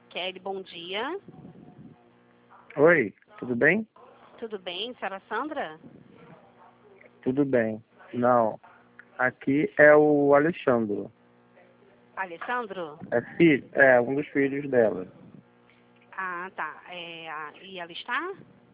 Kelly, bom dia. Oi, tudo bem? Tudo bem, senhora Sandra? Tudo bem. Não, aqui é o Alexandre. Alessandro? É um dos filhos dela. Ah, tá. E ela está?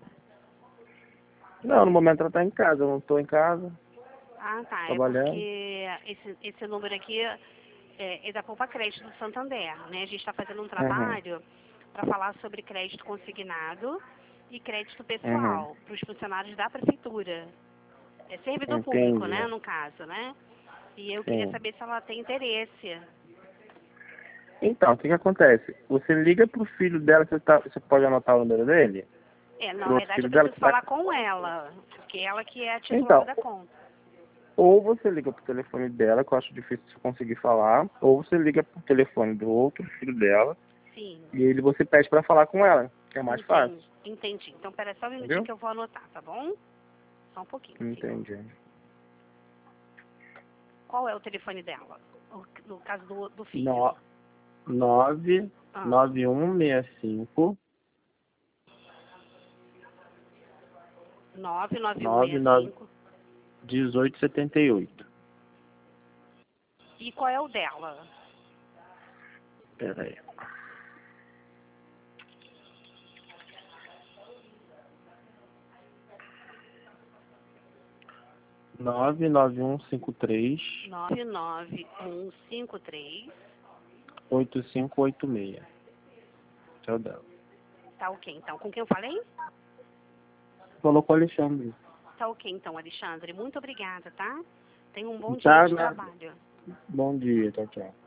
Não, no momento ela está em casa, eu não estou em casa, Ah, tá. É trabalhando. porque esse número aqui é da Poupa Crédito do Santander, né? A gente está fazendo um Uhum, trabalho para falar sobre crédito consignado e crédito uhum, pessoal para os funcionários da prefeitura. É servidor público, entendi, né, no caso, né? E eu queria sim. saber se ela tem interesse. Então, o que que acontece? Você liga pro filho dela, você pode anotar o número dele? Na Pro outro verdade filho eu dela preciso que tá... falar com ela, porque ela que é a titular Então, da conta. ou você liga pro telefone dela, que eu acho difícil você conseguir falar, ou você liga pro telefone do outro filho dela, Sim, e ele você pede para falar com ela, que é mais fácil, entendi. Então, pera só um minutinho entendeu? que eu vou anotar, tá bom? Só um pouquinho, sim. Entendi. Qual é o telefone dela? No caso do filho. No, 9 Ah, 9165 99 99165. 1878. E qual é o dela? Pera aí. Nove nove um cinco três 99153. 8586. Esse é o dela. Tá ok, então. Com quem eu falei? Falou com o Alexandre. Tá ok, então, Alexandre. Muito obrigada, tá? Tenha um bom dia Tá, de né? trabalho. Bom dia, tchau, tchau.